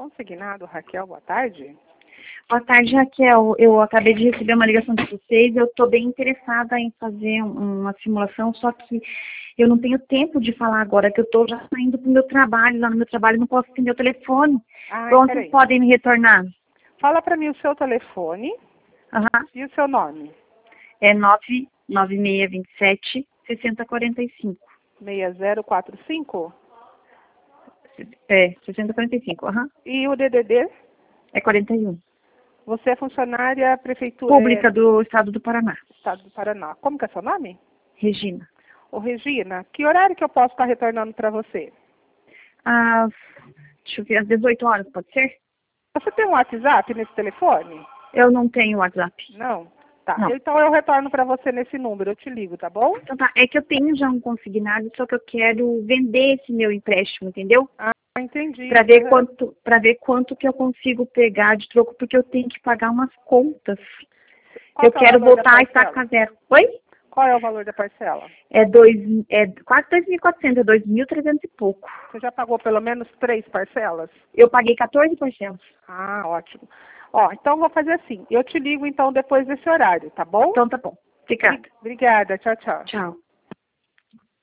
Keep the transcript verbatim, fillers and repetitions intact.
Consignado, Raquel, boa tarde. Boa tarde, Raquel. Eu acabei de receber uma ligação de vocês. Eu estou bem interessada em fazer um- uma simulação, só que eu não tenho tempo de falar agora, que eu estou já saindo para o meu trabalho. Lá no meu trabalho não posso atender o telefone. Ah, Então, peraí. vocês podem me retornar? Fala para mim o seu telefone Aham. e o seu nome. É nove nove seis dois sete, seis zero quatro cinco. seis zero quatro cinco? É, seis zero quatro cinco. Aham. E o D D D? É quarenta e um. Você é funcionária prefeitura Pública é, do Estado do Paraná. Estado do Paraná. Como que é seu nome? Regina. Ô, Regina, que horário que eu posso estar retornando para você? Às, deixa eu ver, às dezoito horas, pode ser? Você tem um WhatsApp nesse telefone? Eu não tenho WhatsApp. Não? Tá. Não. Então eu retorno para você nesse número, eu te ligo, tá bom? Então tá, é que eu tenho já um consignado, só que eu quero vender esse meu empréstimo, entendeu? Ah, entendi. Para ver Uhum. quanto, para ver quanto que eu consigo pegar de troco, porque eu tenho que pagar umas contas. Qual Eu que é o quero valor da voltar a estar parcela? com a zero. Oi? Qual é o valor da parcela? É dois, é quase dois mil e quatrocentos, é dois mil e trezentos e pouco. Você já pagou pelo menos três parcelas? Eu paguei quatorze parcelas. Ah, ótimo. Ó, então vou fazer assim. Eu te ligo então depois desse horário, tá bom? Então tá bom. Obrigada. Obrigada. Tchau, tchau. Tchau.